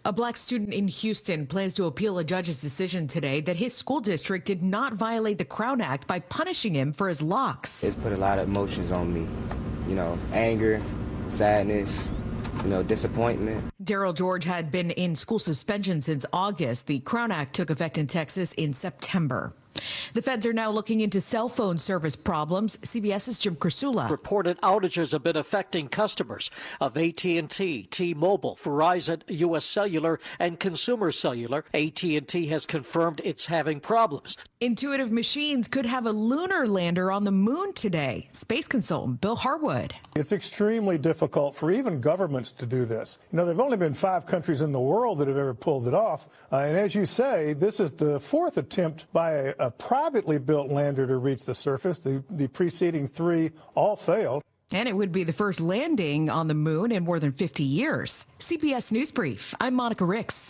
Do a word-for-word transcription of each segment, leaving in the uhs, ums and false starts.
A black student in Houston plans to appeal a judge's decision today that his school district did not violate the Crown Act by punishing him for his locks. It's put a lot of emotions on me, you know, anger, sadness, you know, disappointment. Daryl George had been in school suspension since August. The Crown Act took effect in Texas in September. The feds are now looking into cell phone service problems. CBS's Jim Kursula. Reported outages have been affecting customers of A T and T, T-Mobile, Verizon, U S Cellular, and Consumer Cellular. A T and T has confirmed it's having problems. Intuitive Machines could have a lunar lander on the moon today. Space consultant Bill Harwood. It's extremely difficult for even governments to do this. You know, there have only been five countries in the world that have ever pulled it off. Uh, and as you say, this is the fourth attempt by a, a privately built lander to reach the surface. The, the preceding three all failed. And it would be the first landing on the moon in more than fifty years. C B S News Brief. I'm Monica Ricks.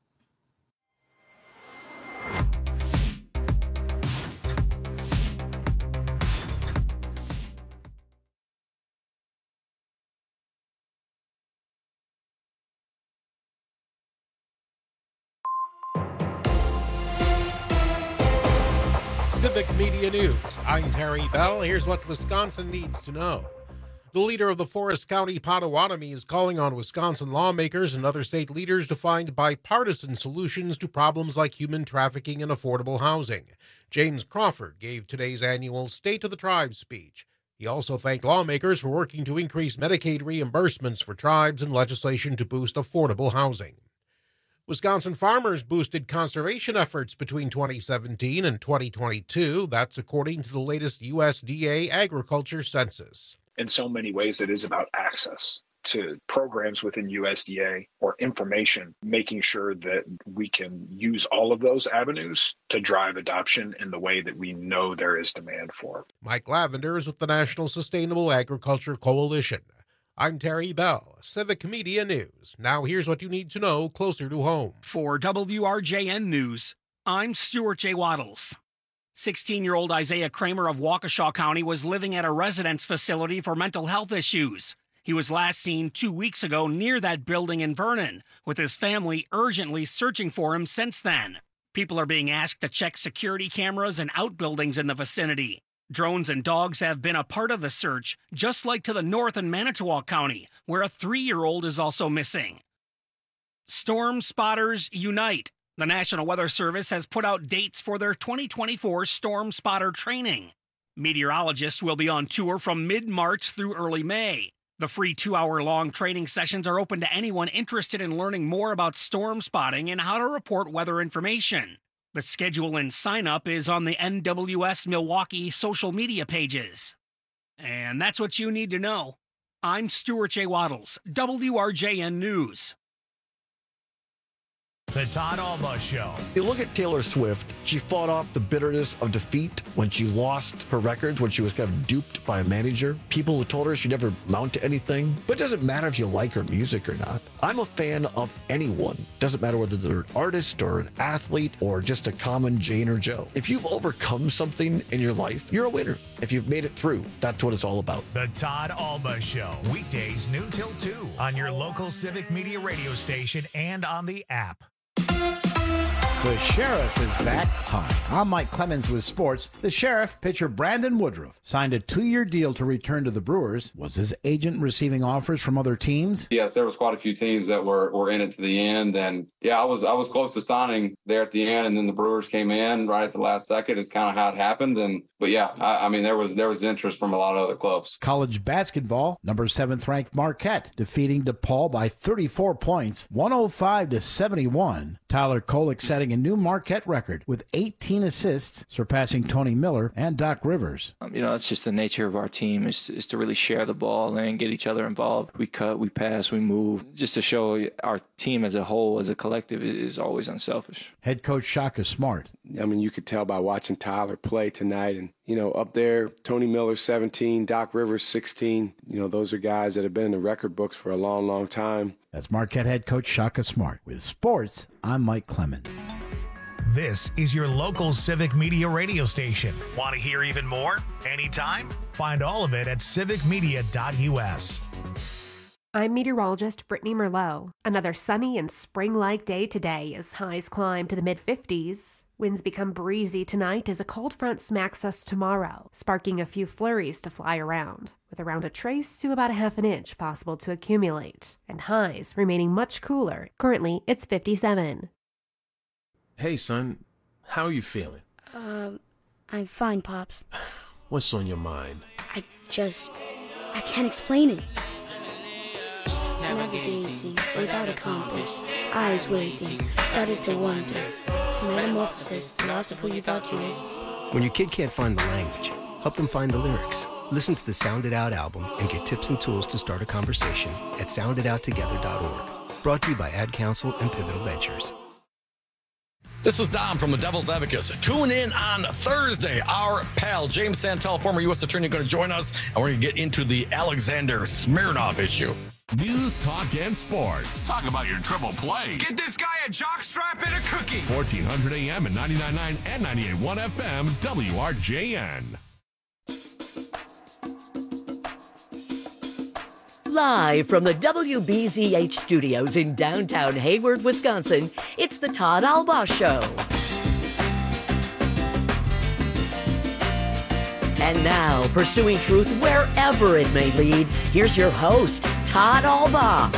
Civic Media News. I'm Terry Bell. Here's what Wisconsin needs to know. The leader of the Forest County Potawatomi is calling on Wisconsin lawmakers and other state leaders to find bipartisan solutions to problems like human trafficking and affordable housing. James Crawford gave today's annual State of the Tribes speech. He also thanked lawmakers for working to increase Medicaid reimbursements for tribes and legislation to boost affordable housing. Wisconsin farmers boosted conservation efforts between twenty seventeen and twenty twenty-two. That's according to the latest U S D A agriculture census. In so many ways, it is about access to programs within U S D A or information, making sure that we can use all of those avenues to drive adoption in the way that we know there is demand for. Mike Lavender is with the National Sustainable Agriculture Coalition. I'm Terry Bell, Civic Media News. Now here's what you need to know closer to home. For W R J N News, I'm Stuart J. Waddles. sixteen-year-old Isaiah Kramer of Waukesha County was living at a residence facility for mental health issues. He was last seen two weeks ago near that building in Vernon, with his family urgently searching for him since then. People are being asked to check security cameras and outbuildings in the vicinity. Drones and dogs have been a part of the search, just like to the north in Manitowoc County, where a three-year-old is also missing. Storm Spotters Unite. The National Weather Service has put out dates for their twenty twenty-four Storm Spotter training. Meteorologists will be on tour from mid-March through early May. The free two-hour-long training sessions are open to anyone interested in learning more about storm spotting and how to report weather information. The schedule and sign-up is on the N W S Milwaukee social media pages. And that's what you need to know. I'm Stuart J. Waddles, W R J N News. The Todd Alba Show. You look at Taylor Swift, she fought off the bitterness of defeat when she lost her records, when she was kind of duped by a manager. People who told her she'd never mount to anything. But it doesn't matter if you like her music or not. I'm a fan of anyone. Doesn't matter whether they're an artist or an athlete or just a common Jane or Joe. If you've overcome something in your life, you're a winner. If you've made it through, that's what it's all about. The Todd Alba Show. Weekdays noon till two on your local Civic Media radio station and on the app. The Sheriff is back. Hi, I'm Mike Clemens with sports. The Sheriff, pitcher Brandon Woodruff, signed a two-year deal to return to the Brewers. Was his agent receiving offers from other teams? Yes, there was quite a few teams that were, were in it to the end. And yeah, I was I was close to signing there at the end, and then the Brewers came in right at the last second. It's kind of how it happened. And but yeah, I, I mean there was there was interest from a lot of other clubs. College basketball, number seventh ranked Marquette defeating DePaul by thirty-four points, one oh five to seventy-one. Tyler Kolek setting a new Marquette record with eighteen assists, surpassing Tony Miller and Doc Rivers. Um, you know, that's just the nature of our team is, is to really share the ball and get each other involved. We cut, we pass, we move, just to show our team as a whole, as a collective, is always unselfish. Head coach Shaka Smart. I mean, you could tell by watching Tyler play tonight. And, you know, up there, Tony Miller, seventeen, Doc Rivers, sixteen. You know, those are guys that have been in the record books for a long, long time. That's Marquette head coach Shaka Smart. With sports, I'm Mike Clemens. This is your local Civic Media radio station. Want to hear even more? Anytime? Find all of it at civic media dot U S. I'm meteorologist Brittany Merlot. Another sunny and spring-like day today as highs climb to the mid-fifties. Winds become breezy tonight as a cold front smacks us tomorrow, sparking a few flurries to fly around, with around a trace to about a half an inch possible to accumulate, and highs remaining much cooler. Currently, it's fifty-seven. Hey, son. How are you feeling? Um, I'm fine, Pops. What's on your mind? I just... I can't explain it. Navigating without a compass, eyes waiting, started to wonder. Metamorphosis, the loss of who you thought you is. When your kid can't find the language, help them find the lyrics. Listen to the Sound It Out album and get tips and tools to start a conversation at sound it out together dot org. Brought to you by Ad Council and Pivotal Ventures. This is Dom from the Devil's Advocates. Tune in on Thursday. Our pal, James Santel, former U S attorney, going to join us, and we're going to get into the Alexander Smirnov issue. News, talk, and sports. Talk about your triple play. Get this guy a jockstrap and a cookie. fourteen hundred A M and ninety-nine point nine and ninety-eight point one F M, W R J N. Live from the W B Z H studios in downtown Hayward, Wisconsin, it's the Todd Albaugh Show. And now, pursuing truth wherever it may lead, here's your host, Todd Albaugh.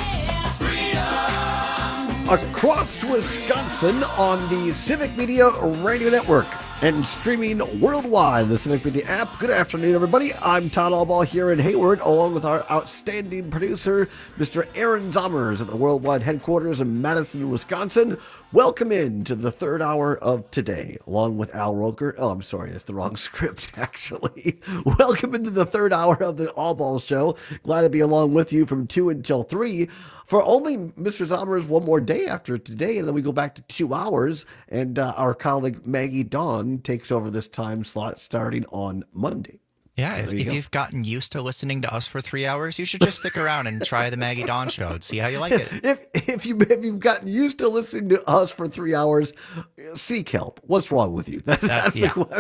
Across Wisconsin on the Civic Media Radio Network and streaming worldwide, the Civic Media app. Good afternoon, everybody. I'm Todd Albaugh here in Hayward, along with our outstanding producer, Mister Aaron Zommers at the worldwide headquarters in Madison, Wisconsin. Welcome in to the third hour of today, along with Al Roker. Oh, I'm sorry, that's the wrong script, actually. Welcome into the third hour of the Albaugh Show. Glad to be along with you from two until three. For only Mister Zommers one more day after today, and then we go back to two hours, and uh, our colleague Maggie Dawn takes over this time slot starting on Monday. Yeah, if, if you've gotten used to listening to us for three hours, you should just stick around and try the Maggie Dawn Show and see how you like it. If if, you, if you've gotten used to listening to us for three hours, seek help. What's wrong with you? That, that's yeah. the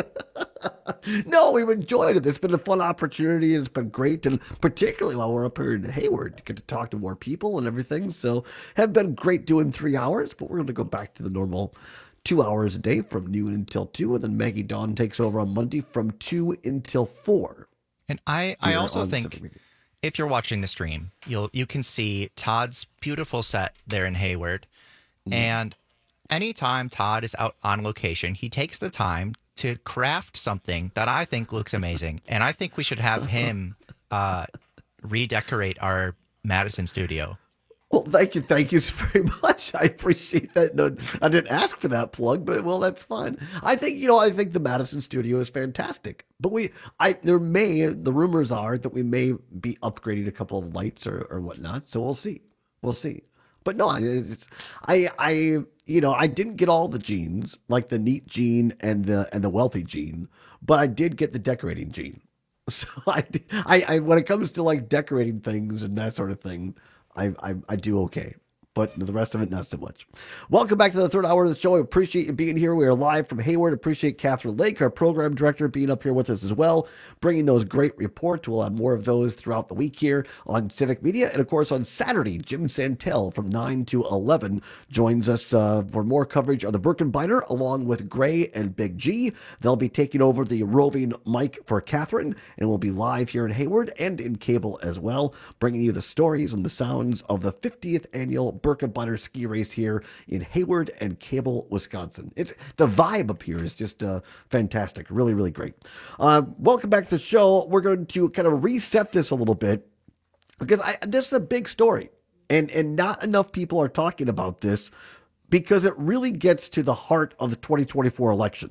question. No, we've enjoyed it. It's been a fun opportunity. It's been great, and particularly while we're up here in Hayward, to get to talk to more people and everything. So, have been great doing three hours, but we're going to go back to the normal two hours a day from noon until two, and then Maggie Dawn takes over on Monday from two until four. And I, I also think if you're watching the stream, you'll you can see Todd's beautiful set there in Hayward. Mm. And anytime Todd is out on location, he takes the time to craft something that I think looks amazing. And I think we should have him uh, redecorate our Madison studio. Well, thank you. Thank you very much. I appreciate that. No, I didn't ask for that plug, but well, that's fine. I think, you know, I think the Madison studio is fantastic, but we, I, there may, the rumors are that we may be upgrading a couple of lights or, or whatnot. So we'll see. We'll see. But no, it's, I, I, you know, I didn't get all the genes, like the neat gene and the, and the wealthy gene, but I did get the decorating gene. So I, I, I when it comes to like decorating things and that sort of thing, I, I I do okay, but the rest of it, not so much. Welcome back to the third hour of the show. I appreciate you being here. We are live from Hayward. Appreciate Catherine Lake, our program director, being up here with us as well, bringing those great reports. We'll have more of those throughout the week here on Civic Media. And, of course, on Saturday, Jim Santel from nine to eleven joins us uh, for more coverage of the Birkenbeiner, along with Gray and Big G. They'll be taking over the roving mic for Catherine, and we'll be live here in Hayward and in cable as well, bringing you the stories and the sounds of the fiftieth annual Birkenbeiner ski race here in Hayward and Cable, Wisconsin. It's the vibe up here is just uh, fantastic. Really, really great. Uh, welcome back to the show. We're going to kind of reset this a little bit because I, this is a big story, and and not enough people are talking about this because it really gets to the heart of the twenty twenty-four election.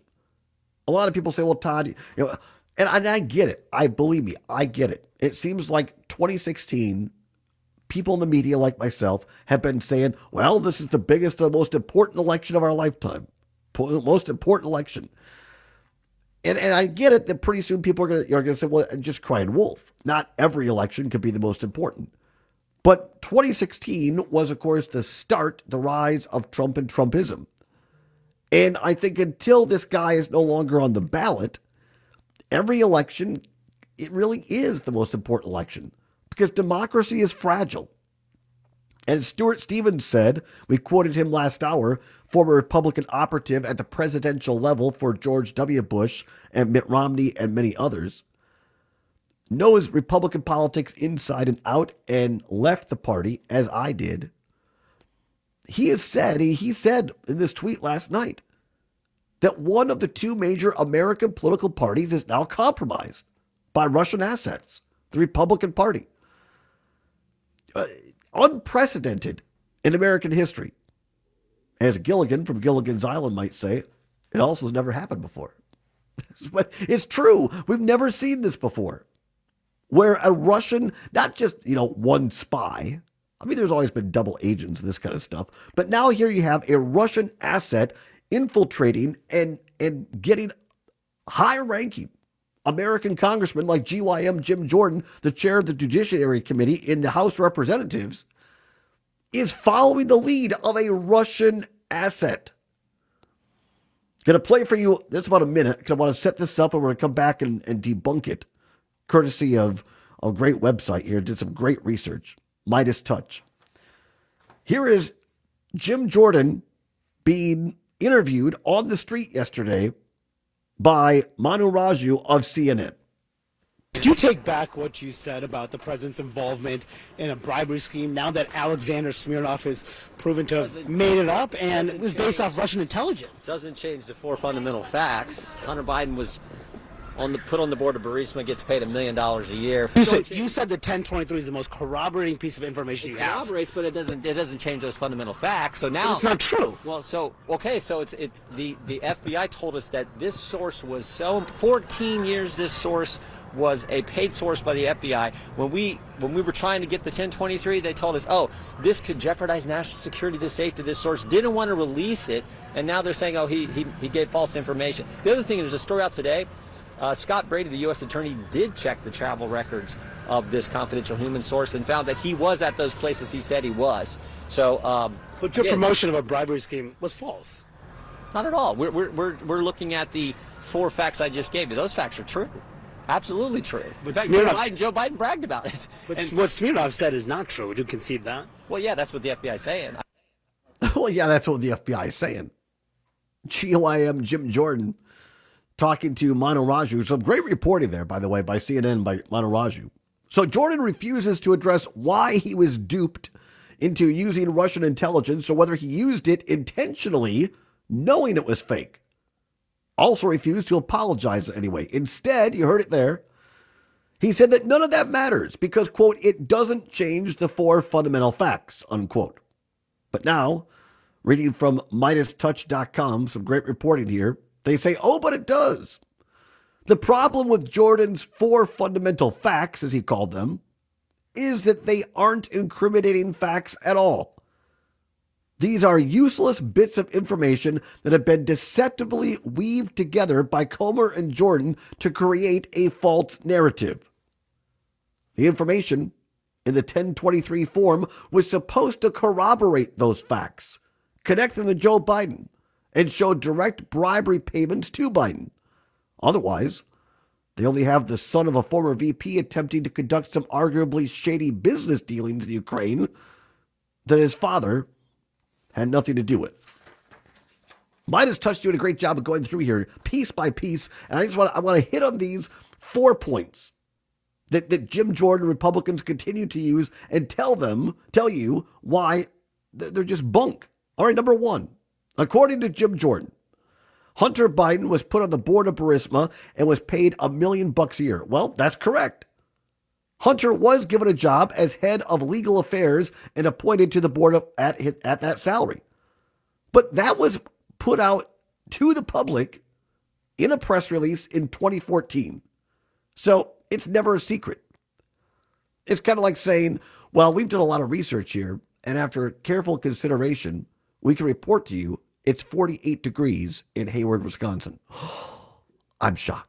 A lot of people say, "Well, Todd, you know," and I, and I get it. I believe me, I get it. It seems like twenty sixteen. People in the media like myself have been saying, well, this is the biggest and most important election of our lifetime. Most important election. And and I get it that pretty soon people are going to are going to say, well, just crying wolf. Not every election could be the most important. But twenty sixteen was, of course, the start, the rise of Trump and Trumpism. And I think until this guy is no longer on the ballot, every election, it really is the most important election. because democracy is fragile. And as Stuart Stevens said, we quoted him last hour, former Republican operative at the presidential level for George W. Bush and Mitt Romney and many others, knows Republican politics inside and out and left the party, as I did. He has said, he, he said in this tweet last night, that one of the two major American political parties is now compromised by Russian assets, the Republican Party. Uh, unprecedented in American history. As Gilligan from Gilligan's Island might say, it also has never happened before. But it's true. We've never seen this before. Where a Russian, not just, you know, one spy. I mean, there's always been double agents and this kind of stuff. But now here you have a Russian asset infiltrating and, and getting high-ranking American congressmen like G Y M Jim Jordan, the chair of the Judiciary Committee in the House of Representatives, is following the lead of a Russian asset. Going to play for you, that's about a minute, because I want to set this up and we're going to come back and, and debunk it, courtesy of a great website here. Did some great research, Midas Touch. Here is Jim Jordan being interviewed on the street yesterday by Manu Raju of C N N. Do you take back what you said about the president's involvement in a bribery scheme now that Alexander Smirnov has proven to have made it up and it was based off Russian intelligence? Doesn't change the four fundamental facts. Hunter Biden was on the put on the board of Burisma, gets paid a million dollars a year. You said, you said the ten twenty-three is the most corroborating piece of information it you have. Corroborates, but it doesn't it doesn't change those fundamental facts. So now but it's not true. Well, so okay, so it's it the the F B I told us that this source was so fourteen years. This source was a paid source by the F B I. When we when we were trying to get the ten twenty-three, they told us, oh, this could jeopardize national security, the safety of this source. Didn't want to release it, and now they're saying, oh, he he, he gave false information. The other thing, there's a story out today. Uh, Scott Brady, the U S attorney, did check the travel records of this confidential human source and found that he was at those places he said he was. So, um, but your yeah, promotion of a bribery scheme was false. Not at all. We're, we're, we're, we're looking at the four facts I just gave you. Those facts are true. Absolutely true. But fact, Smirnov, Joe, Biden, Joe Biden bragged about it. But and, what Smirnov said is not true. Would you concede that? Well, yeah, that's what the F B I is saying. Well, yeah, that's what the F B I is saying. G Y M Jim Jordan talking to Manu Raju. Some great reporting there, by the way, by C N N, by Manu Raju. So Jordan refuses to address why he was duped into using Russian intelligence or whether he used it intentionally, knowing it was fake. Also refused to apologize anyway. Instead, you heard it there, he said that none of that matters because, quote, it doesn't change the four fundamental facts, unquote. But now, reading from Midas Touch dot com, some great reporting here, they say, oh, but it does. The problem with Jordan's four fundamental facts, as he called them, is that they aren't incriminating facts at all. These are useless bits of information that have been deceptively weaved together by Comer and Jordan to create a false narrative. The information in the ten twenty-three form was supposed to corroborate those facts, connect them to Joe Biden, and show direct bribery payments to Biden. Otherwise, they only have the son of a former V P attempting to conduct some arguably shady business dealings in Ukraine that his father had nothing to do with. Midas Touch doing a great job of going through here piece by piece, and I just want to, I want to hit on these four points that, that Jim Jordan Republicans continue to use and tell them, tell you why they're just bunk. All right, number one, according to Jim Jordan, Hunter Biden was put on the board of Burisma and was paid a million bucks a year. Well, that's correct. Hunter was given a job as head of legal affairs and appointed to the board of, at, at that salary. But that was put out to the public in a press release in twenty fourteen. So it's never a secret. It's kind of like saying, well, we've done a lot of research here, and after careful consideration, we can report to you it's forty-eight degrees in Hayward, Wisconsin. I'm shocked.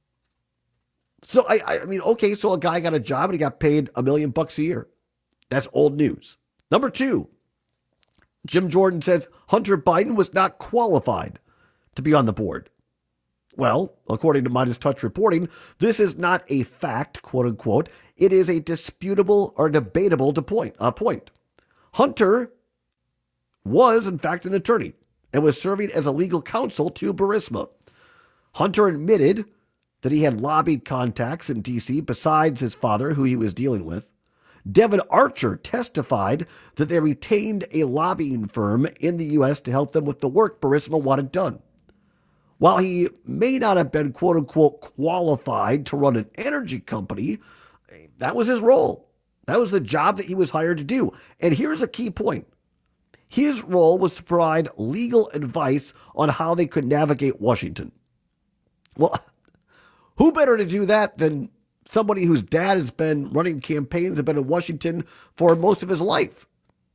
So, I, I mean, okay, so a guy got a job and he got paid a million bucks a year. That's old news. Number two, Jim Jordan says Hunter Biden was not qualified to be on the board. Well, according to Midas Touch reporting, this is not a fact, quote unquote. it is a disputable or debatable to point, uh, point. Hunter was, in fact, an attorney and was serving as a legal counsel to Burisma. Hunter admitted that he had lobbied contacts in D C besides his father, who he was dealing with. Devin Archer testified that they retained a lobbying firm in the U S to help them with the work Burisma wanted done. While he may not have been quote-unquote qualified to run an energy company, that was his role. That was the job that he was hired to do. And here's a key point. His role was to provide legal advice on how they could navigate Washington. Well, who better to do that than somebody whose dad has been running campaigns and been in Washington for most of his life?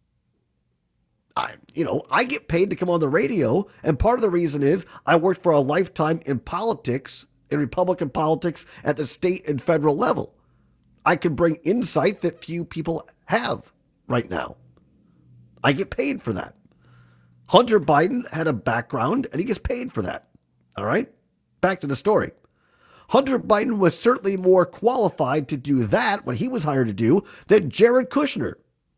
I, you know, I get paid to come on the radio, and part of the reason is I worked for a lifetime in politics, in Republican politics at the state and federal level. I can bring insight that few people have right now. I get paid for that. Hunter Biden had a background, and he gets paid for that. All right? Back to the story. Hunter Biden was certainly more qualified to do that, what he was hired to do, than Jared Kushner,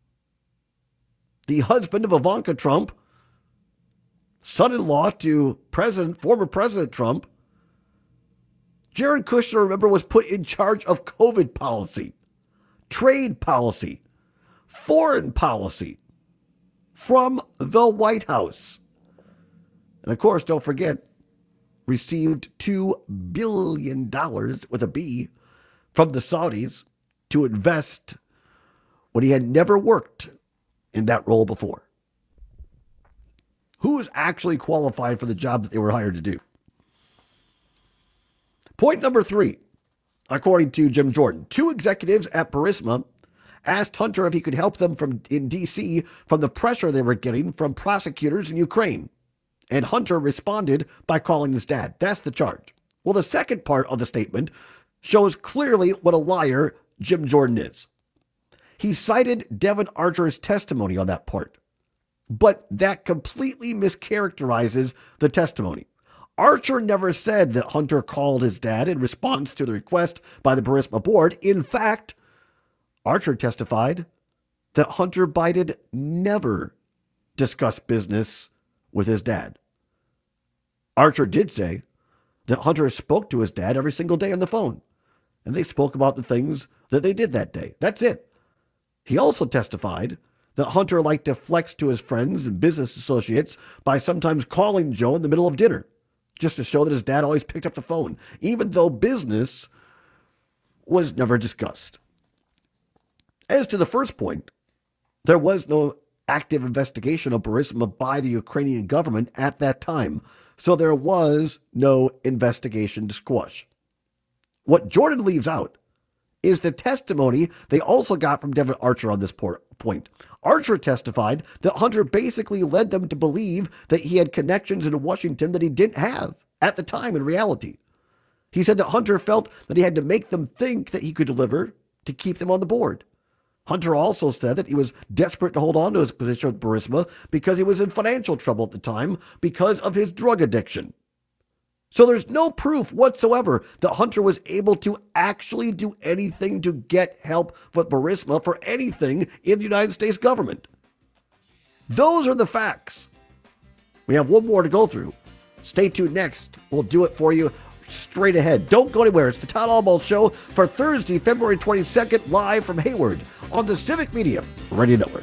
the husband of Ivanka Trump, son-in-law to President, former President Trump. Jared Kushner, remember, was put in charge of COVID policy, trade policy, foreign policy from the White House. And of course, don't forget, received two billion dollars with a B from the Saudis to invest when he had never worked in that role before. Who is actually qualified for the job that they were hired to do? Point number three, according to Jim Jordan, two executives at Burisma asked Hunter if he could help them from in D C from the pressure they were getting from prosecutors in Ukraine. And Hunter responded by calling his dad. That's the charge. Well, the second part of the statement shows clearly what a liar Jim Jordan is. He cited Devin Archer's testimony on that part, but that completely mischaracterizes the testimony. Archer never said that Hunter called his dad in response to the request by the Burisma board. In fact, Archer testified that Hunter Biden never discussed business with his dad. Archer did say that Hunter spoke to his dad every single day on the phone, and they spoke about the things that they did that day. That's it. He also testified that Hunter liked to flex to his friends and business associates by sometimes calling Joe in the middle of dinner, just to show that his dad always picked up the phone, even though business was never discussed. As to the first point, there was no active investigation of Burisma by the Ukrainian government at that time, so there was no investigation to squash. What Jordan leaves out is the testimony they also got from Devin Archer on this point. Archer testified that Hunter basically led them to believe that he had connections in Washington that he didn't have at the time in reality. He said that Hunter felt that he had to make them think that he could deliver to keep them on the board. Hunter also said that he was desperate to hold on to his position with Burisma because he was in financial trouble at the time because of his drug addiction. So there's no proof whatsoever that Hunter was able to actually do anything to get help with Burisma for anything in the United States government. Those are the facts. We have one more to go through. Stay tuned next. We'll do it for you straight ahead. Don't go anywhere. It's the Todd Albaugh Show for Thursday, February twenty-second, live from Hayward on the Civic Media Radio Network.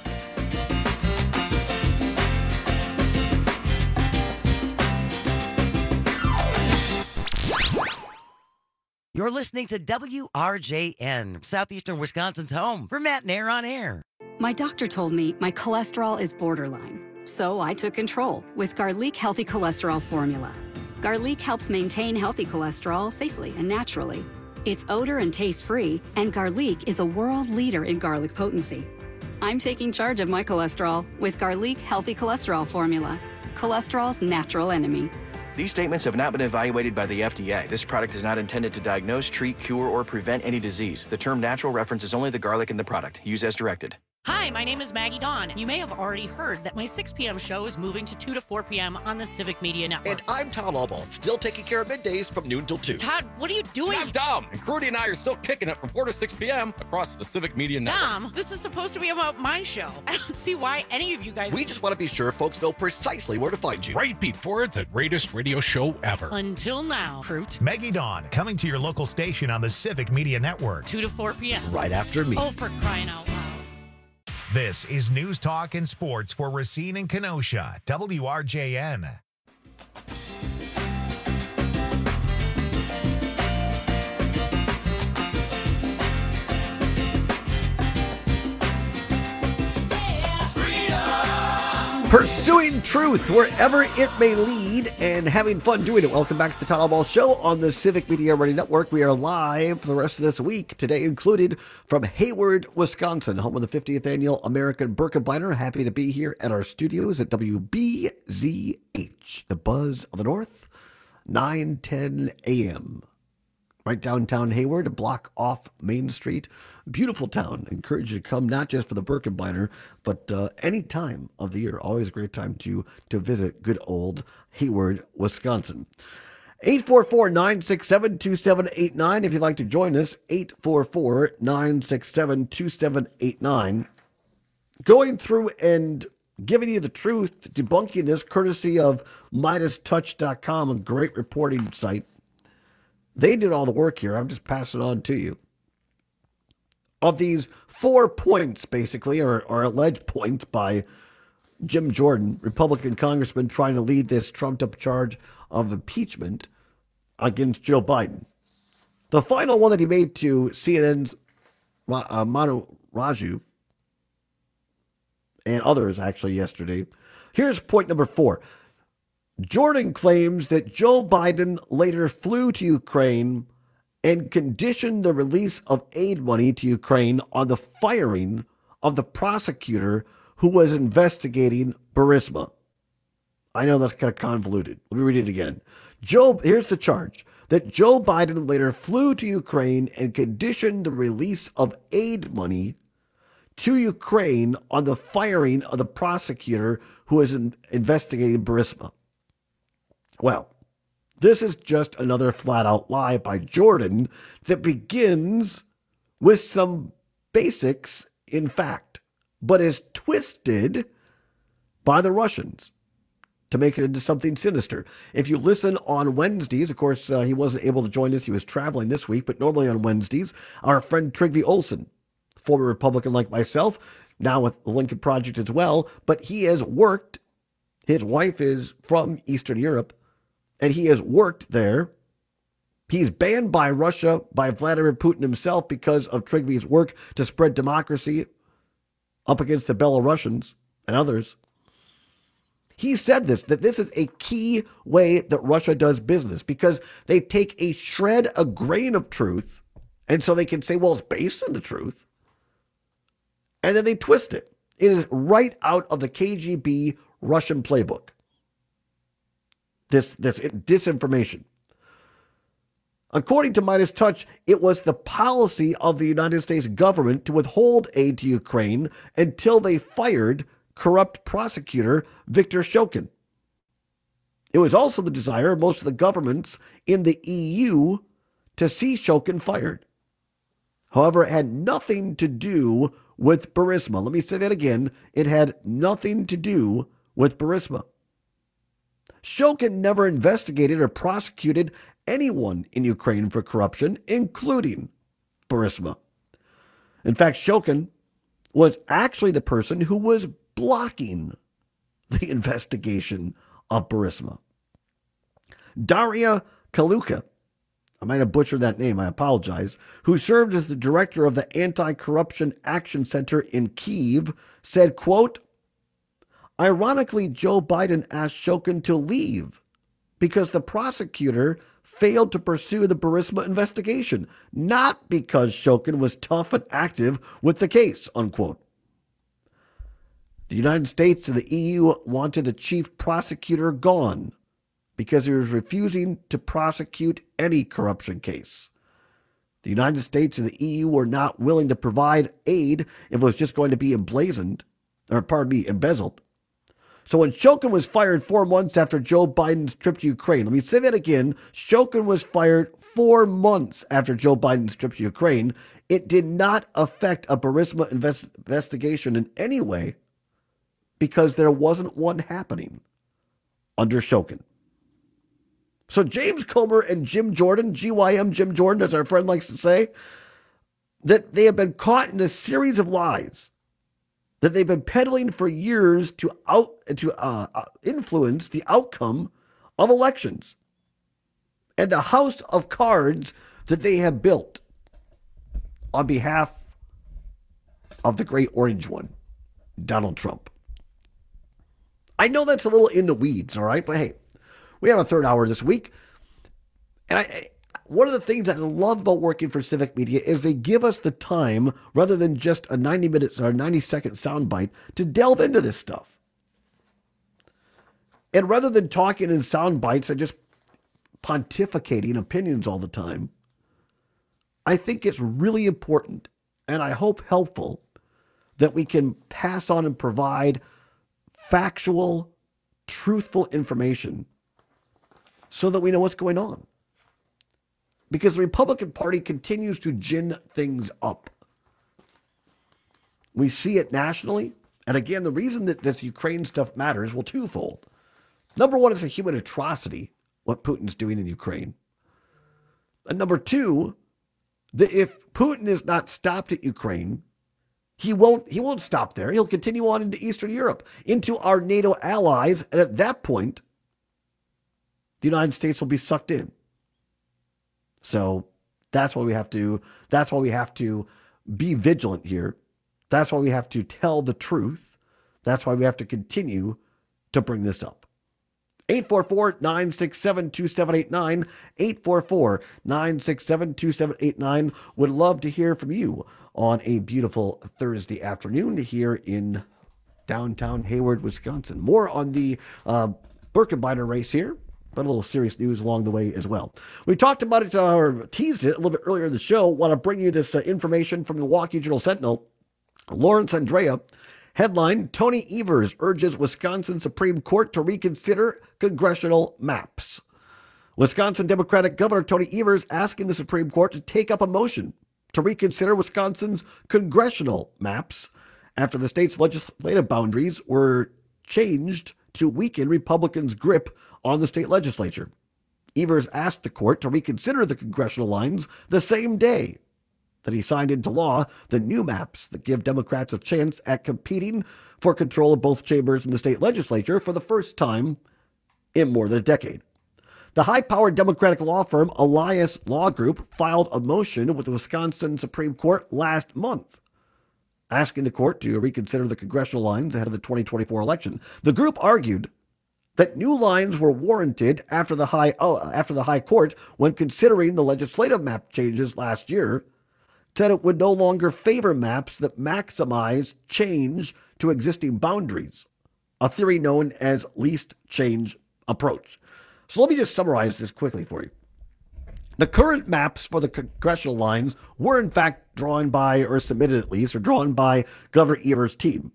You're listening to W R J N, Southeastern Wisconsin's home for Matt Nair on Air. My doctor told me my cholesterol is borderline, so I took control with Garlic Healthy Cholesterol Formula. Garlic helps maintain healthy cholesterol safely and naturally. It's odor and taste-free, and Garlic is a world leader in garlic potency. I'm taking charge of my cholesterol with Garlic Healthy Cholesterol Formula, cholesterol's natural enemy. These statements have not been evaluated by the F D A. This product is not intended to diagnose, treat, cure, or prevent any disease. The term natural references only the garlic in the product. Use as directed. Hi, my name is Maggie Dawn. You may have already heard that my six p.m. show is moving to two to four p.m. on the Civic Media Network. And I'm Todd Albaugh, still taking care of middays from noon till two. Todd, what are you doing? I'm Dom, and Crudy and I are still kicking it from four to six p.m. across the Civic Media Network. Dom, this is supposed to be about my show. I don't see why any of you guys... We just want to be sure folks know precisely where to find you. Right before the greatest radio show ever. Until now, Fruit. Maggie Dawn, coming to your local station on the Civic Media Network. two to four p.m. Right after me. Oh, for crying out loud. This is News Talk and Sports for Racine and Kenosha, W R J N. Pursuing truth wherever it may lead and having fun doing it. Welcome back to the Todd Albaugh Show on the Civic Media Radio Network. We are live for the rest of this week, today included from Hayward, Wisconsin, home of the fiftieth Annual American Birkebeiner. Happy to be here at our studios at W B Z H, the Buzz of the North, nine ten a.m. Right downtown Hayward, a block off Main Street. Beautiful town. Encourage you to come, not just for the Birkebeiner, but uh, any time of the year. Always a great time to to visit good old Hayward, Wisconsin. eight four four, nine six seven, two seven eight nine if you'd like to join us. eight four four, nine six seven, two seven eight nine. Going through and giving you the truth, debunking this, courtesy of Midas Touch dot com, a great reporting site. They did all the work here. I'm just passing it on to you. Of these four points, basically, or, or alleged points by Jim Jordan, Republican congressman trying to lead this trumped-up charge of impeachment against Joe Biden. The final one that he made to C N N's uh, Manu Raju and others, actually, yesterday. Here's point number four. Jordan claims that Joe Biden later flew to Ukraine and conditioned the release of aid money to Ukraine on the firing of the prosecutor who was investigating Burisma. I know that's kind of convoluted. Let me read it again. Joe, here's the charge. That Joe Biden later flew to Ukraine and conditioned the release of aid money to Ukraine on the firing of the prosecutor who was in, investigating Burisma. Well, this is just another flat-out lie by Jordan that begins with some basics in fact, but is twisted by the Russians to make it into something sinister. If you listen on Wednesdays, of course, uh, he wasn't able to join us. He was traveling this week, but normally on Wednesdays, our friend Trygve Olsen, former Republican like myself, now with the Lincoln Project as well, but he has worked, his wife is from Eastern Europe, and he has worked there. He's banned by Russia, by Vladimir Putin himself, because of Trygve's work to spread democracy up against the Belarusians and others. He said this, that this is a key way that Russia does business, because they take a shred, a grain of truth, and so they can say, well, it's based on the truth, and then they twist it. It is right out of the K G B Russian playbook. This, this disinformation. According to Midas Touch, it was the policy of the United States government to withhold aid to Ukraine until they fired corrupt prosecutor Viktor Shokin. It was also the desire of most of the governments in the E U to see Shokin fired. However, it had nothing to do with Burisma. Let me say that again. It had nothing to do with Burisma. Shokin never investigated or prosecuted anyone in Ukraine for corruption, including Burisma. In fact, Shokin was actually the person who was blocking the investigation of Burisma. Daria Kaluka, I might have butchered that name, I apologize, who served as the director of the Anti-Corruption Action Center in Kyiv, said, quote, ironically, Joe Biden asked Shokin to leave because the prosecutor failed to pursue the Burisma investigation, not because Shokin was tough and active with the case, unquote. The United States and the E U wanted the chief prosecutor gone because he was refusing to prosecute any corruption case. The United States and the E U were not willing to provide aid if it was just going to be emblazoned, or pardon me, embezzled. So when Shokin was fired four months after Joe Biden's trip to Ukraine, let me say that again, Shokin was fired four months after Joe Biden's trip to Ukraine. It did not affect a Burisma invest- investigation in any way because there wasn't one happening under Shokin. So James Comer and Jim Jordan, G Y M Jim Jordan, as our friend likes to say, that they have been caught in a series of lies that they've been peddling for years to out to uh, influence the outcome of elections and the house of cards that they have built on behalf of the great orange one, Donald Trump. I know that's a little in the weeds, all right, but hey, we have a third hour this week, and I. One of the things I love about working for Civic Media is they give us the time, rather than just a ninety minutes or ninety second soundbite, to delve into this stuff. And rather than talking in sound bites and just pontificating opinions all the time, I think it's really important, and I hope helpful, that we can pass on and provide factual, truthful information so that we know what's going on. Because the Republican Party continues to gin things up. We see it nationally. And again, the reason that this Ukraine stuff matters, well, twofold. Number one, it's a human atrocity, what Putin's doing in Ukraine. And number two, that if Putin is not stopped at Ukraine, he won't, he won't stop there. He'll continue on into Eastern Europe, into our NATO allies. And at that point, the United States will be sucked in. So that's why we have to, that's why we have to be vigilant here. That's why we have to tell the truth. That's why we have to continue to bring this up. eight four four, nine six seven, two seven eight nine, eight four four, nine six seven, two seven eight nine. Would love to hear from you on a beautiful Thursday afternoon here in downtown Hayward, Wisconsin. More on the uh, Birkebeiner race here, but a little serious news along the way as well. We talked about it, uh, or teased it a little bit earlier in the show. Want to bring you this uh, information from the Milwaukee Journal Sentinel. Lawrence Andrea, headline, Tony Evers urges Wisconsin Supreme Court to reconsider congressional maps. Wisconsin Democratic Governor Tony Evers asking the Supreme Court to take up a motion to reconsider Wisconsin's congressional maps after the state's legislative boundaries were changed to weaken Republicans' grip on the state legislature. Evers asked the court to reconsider the congressional lines the same day that he signed into law the new maps that give Democrats a chance at competing for control of both chambers in the state legislature for the first time in more than a decade. The high-powered Democratic law firm Elias Law Group filed a motion with the Wisconsin Supreme Court last month, asking the court to reconsider the congressional lines ahead of the twenty twenty-four election. The group argued that new lines were warranted after the high oh, after the high court, when considering the legislative map changes last year, said it would no longer favor maps that maximize change to existing boundaries, a theory known as least change approach. So let me just summarize this quickly for you. The current maps for the congressional lines were in fact drawn by, or submitted at least, or drawn by Governor Evers' team.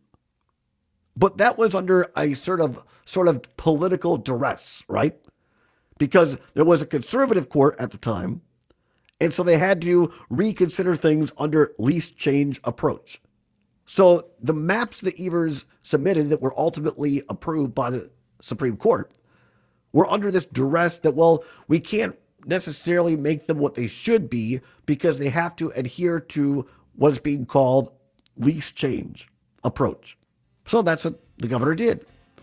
But that was under a sort of sort of political duress, right? Because there was a conservative court at the time, and so they had to reconsider things under least change approach. So the maps that Evers submitted that were ultimately approved by the Supreme Court were under this duress that, well, we can't necessarily make them what they should be because they have to adhere to what is being called least change approach. So that's what the governor did.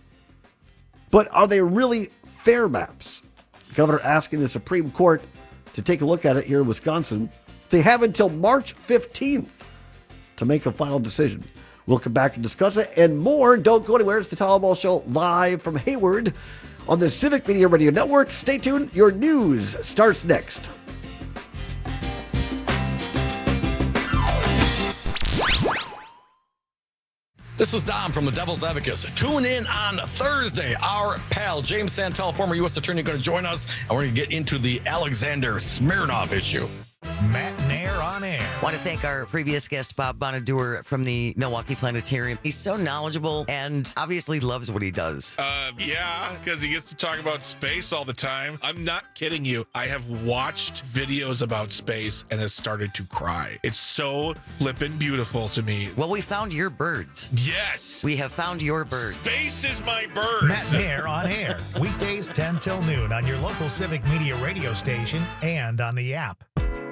But are they really fair maps? The governor asking the Supreme Court to take a look at it here in Wisconsin. They have until March fifteenth to make a final decision. We'll come back and discuss it and more. Don't go anywhere. It's the Todd Ball Show live from Hayward on the Civic Media Radio Network. Stay tuned. Your news starts next. This is Dom from the Devil's Advocates. Tune in on Thursday. Our pal, James Santel, former U S attorney, going to join us, and we're going to get into the Alexander Smirnoff issue. Matt Nair. Hair on Air. Want to thank our previous guest, Bob Bonadur from the Milwaukee Planetarium. He's so knowledgeable and obviously loves what he does. Uh, yeah, because he gets to talk about space all the time. I'm not kidding you. I have watched videos about space and has started to cry. It's so flippin' beautiful to me. Well, we found your birds. Yes. We have found your birds. Space is my birds. Matt and Hair on Air. Weekdays ten till noon on your local Civic Media radio station and on the app.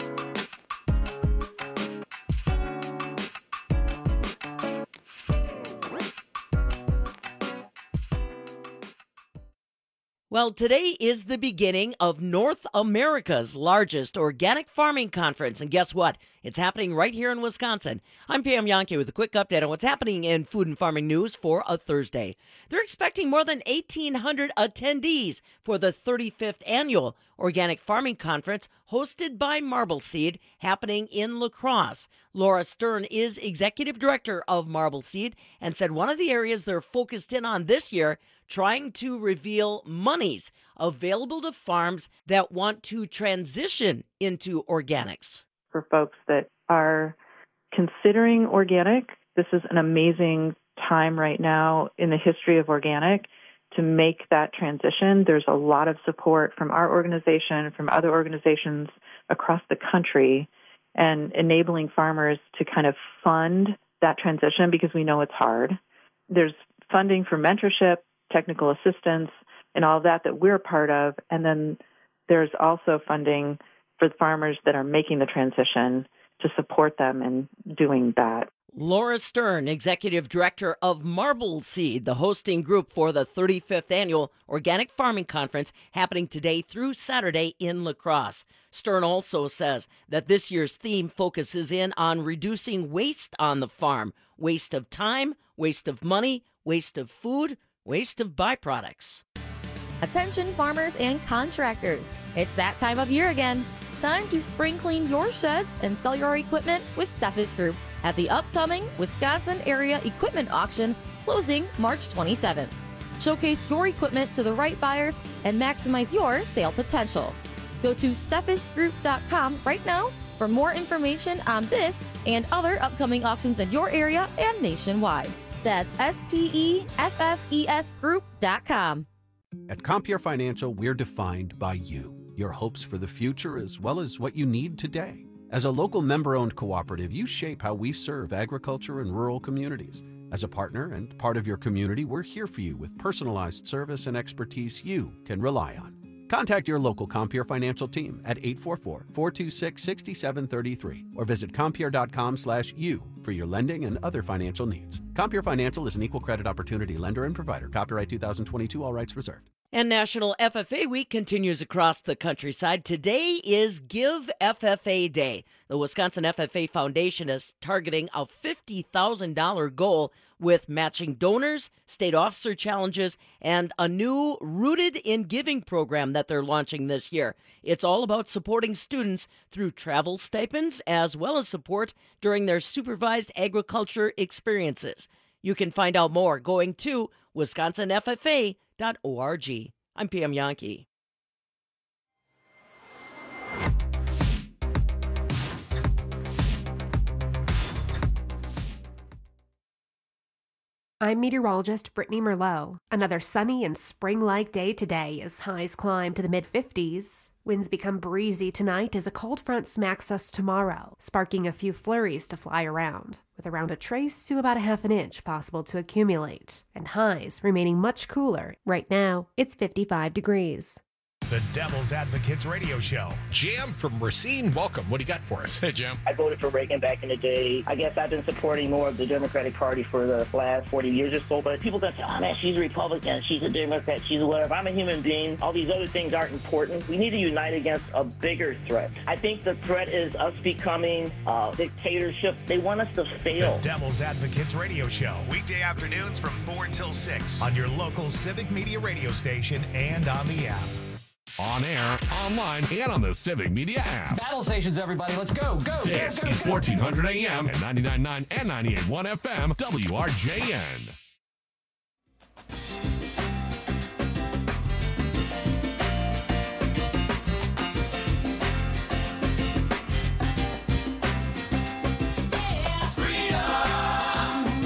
Well, today is the beginning of North America's largest organic farming conference. And guess what? It's happening right here in Wisconsin. I'm Pam Yonke with a quick update on what's happening in food and farming news for a Thursday. They're expecting more than eighteen hundred attendees for the thirty-fifth annual Organic Farming Conference hosted by Marble Seed, happening in La Crosse. Laura Stern is executive director of Marble Seed and said one of the areas they're focused in on this year, trying to reveal monies available to farms that want to transition into organics. For folks that are considering organic, this is an amazing time right now in the history of organic to make that transition. There's a lot of support from our organization, from other organizations across the country, and enabling farmers to kind of fund that transition because we know it's hard. There's funding for mentorship, technical assistance, and all of that that we're a part of. And then there's also funding for the farmers that are making the transition to support them in doing that. Laura Stern, executive director of Marble Seed, the hosting group for the thirty-fifth annual Organic Farming Conference, happening today through Saturday in La Crosse. Stern also says that this year's theme focuses in on reducing waste on the farm, waste of time, waste of money, waste of food, waste of byproducts. Attention farmers and contractors. It's that time of year again. Time to spring clean your sheds and sell your equipment with Steffes Group at the upcoming Wisconsin Area Equipment Auction closing March twenty-seventh. Showcase your equipment to the right buyers and maximize your sale potential. Go to steffes group dot com right now for more information on this and other upcoming auctions in your area and nationwide. That's S T E F F E S group dot com. At Compeer Financial, we're defined by you, your hopes for the future, as well as what you need today. As a local member-owned cooperative, you shape how we serve agriculture and rural communities. As a partner and part of your community, we're here for you with personalized service and expertise you can rely on. Contact your local Compeer Financial team at eight four four, four two six, six seven three three or visit compeer dot com slash you for your lending and other financial needs. Compeer Financial is an equal credit opportunity lender and provider. Copyright two thousand twenty-two, all rights reserved. And National F F A Week continues across the countryside. Today is Give F F A Day. The Wisconsin F F A Foundation is targeting a fifty thousand dollars goal with matching donors, state officer challenges, and a new Rooted in Giving program that they're launching this year. It's all about supporting students through travel stipends as well as support during their supervised agriculture experiences. You can find out more going to wisconsin f f a dot org. I'm Pam Yonke. I'm meteorologist Brittany Merlot. Another sunny and spring-like day today as highs climb to the mid-fifties. Winds become breezy tonight as a cold front smacks us tomorrow, sparking a few flurries to fly around, with around a trace to about a half an inch possible to accumulate, and highs remaining much cooler. Right now, it's fifty-five degrees. The Devil's Advocates Radio Show. Jam from Racine, welcome. What do you got for us? Hey, Jam. I voted for Reagan back in the day. I guess I've been supporting more of the Democratic Party for the last forty years or so, but people that say, oh man, she's a Republican, she's a Democrat, she's a whatever. I'm a human being. All these other things aren't important. We need to unite against a bigger threat. I think the threat is us becoming a dictatorship. They want us to fail. The Devil's Advocates Radio Show. Weekday afternoons from four until six on your local Civic Media radio station and on the app. On air, online, and on the Civic Media app. Battle stations, everybody. Let's go, go, This go, go, is go. fourteen hundred A M and ninety-nine point nine and ninety-eight point one F M, W R J N.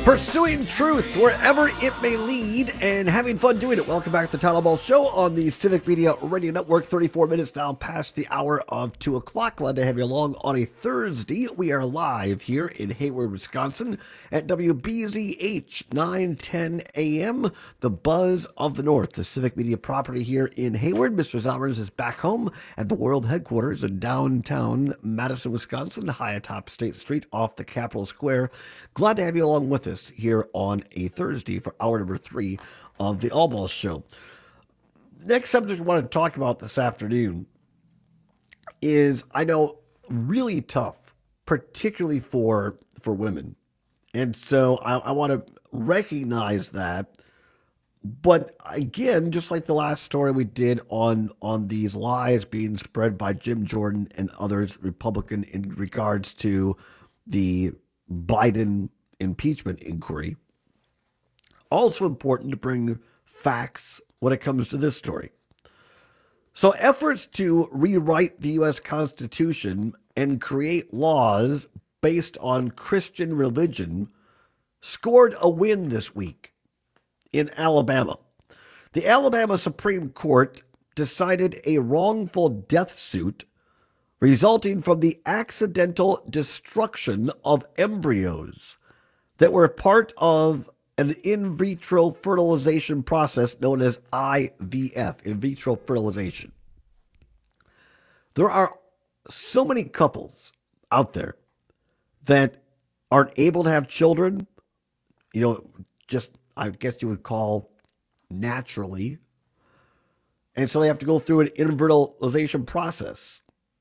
Pursuing truth wherever it may lead and having fun doing it. Welcome back to the Tyler Ball Show on the Civic Media Radio Network. thirty-four minutes now past the hour of two o'clock. Glad to have you along on a Thursday. We are live here in Hayward, Wisconsin at W B Z H nine ten A M, the Buzz of the North, the Civic Media property here in Hayward. Mister Zomers is back home at the world headquarters in downtown Madison, Wisconsin, high atop State Street off the Capitol Square. Glad to have you along with us here on a Thursday for hour number three of the All Balls Show. Next subject I want to talk about this afternoon is, I know, really tough, particularly for for women. And so I, I want to recognize that. But again, just like the last story we did on, on these lies being spread by Jim Jordan and others, Republican, in regards to the Biden impeachment inquiry, also important to bring facts when it comes to this story. So efforts to rewrite the U S Constitution and create laws based on Christian religion scored a win this week in Alabama. The Alabama Supreme Court decided a wrongful death suit resulting from the accidental destruction of embryos that were part of an in vitro fertilization process known as I V F, in vitro fertilization. There are so many couples out there that aren't able to have children, you know, just, I guess you would call naturally. And so they have to go through an infertilization process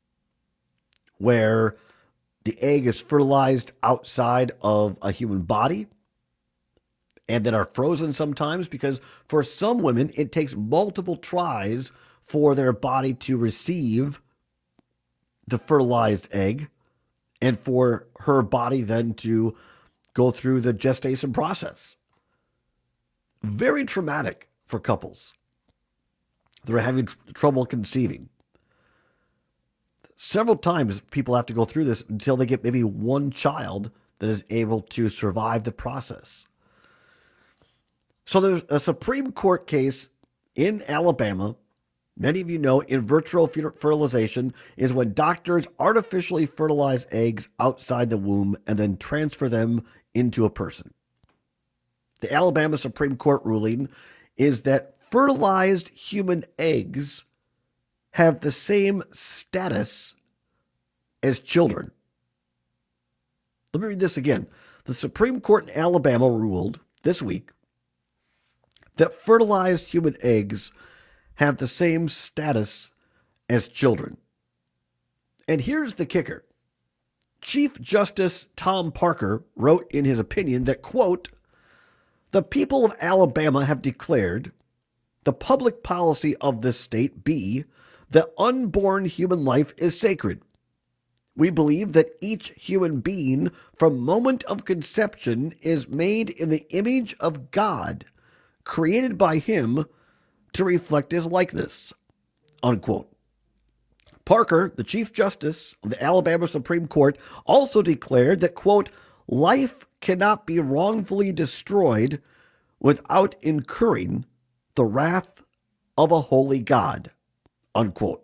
where the egg is fertilized outside of a human body and that are frozen sometimes, because for some women, it takes multiple tries for their body to receive the fertilized egg and for her body then to go through the gestation process. Very traumatic for couples that are having tr- trouble conceiving. Several times people have to go through this until they get maybe one child that is able to survive the process. So there's a Supreme Court case in Alabama. Many of you know in vitro fertilization is when doctors artificially fertilize eggs outside the womb and then transfer them into a person. The Alabama Supreme Court ruling is that fertilized human eggs have the same status as children. Let me read this again. The Supreme Court in Alabama ruled this week that fertilized human eggs have the same status as children. And here's the kicker. Chief Justice Tom Parker wrote in his opinion that, quote, "The people of Alabama have declared the public policy of this state be that unborn human life is sacred. We believe that each human being from moment of conception is made in the image of God, created by him to reflect his likeness," unquote. Parker, the Chief Justice of the Alabama Supreme Court, also declared that, quote, "Life cannot be wrongfully destroyed without incurring the wrath of a holy God," unquote.